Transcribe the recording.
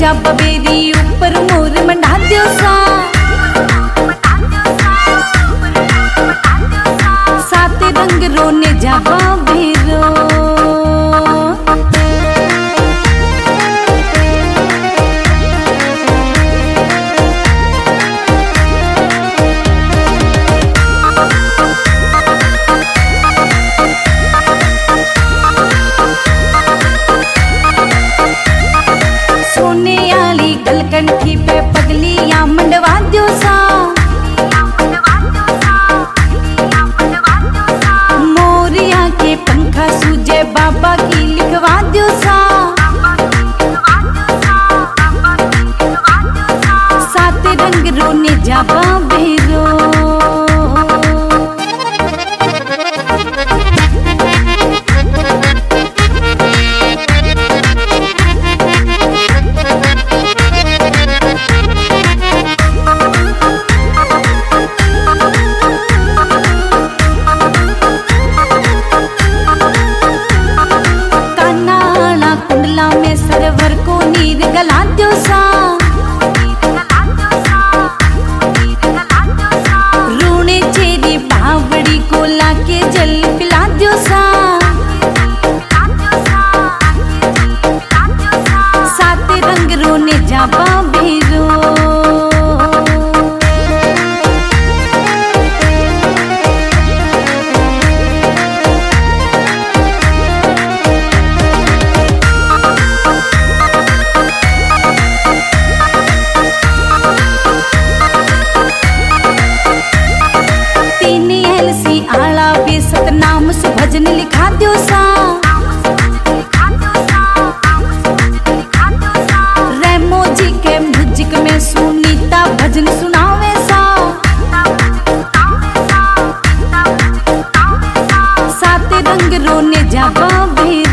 जा बबेरी ऊपर मोर मंडा दियो सा, सात रंग रोने जा बेरो। कंठी पे पगलियां मंडवा दियो सा, मोरिया के पंखा सूजे बाबा की लिखवा दियो सा, सात रंग रोने जावा बेरो। सरवर को नीर गला दियो सा, रोने चेरी बावड़ी को लाके जल पिला दियो सा, सात रंग रोने जावा बेरो। सतनाम से भजन लिखा दियो सा, रेमो जी के म्यूजिक में सुनीता भजन सुनावे सा, सात रंग रोने जावा बेरो।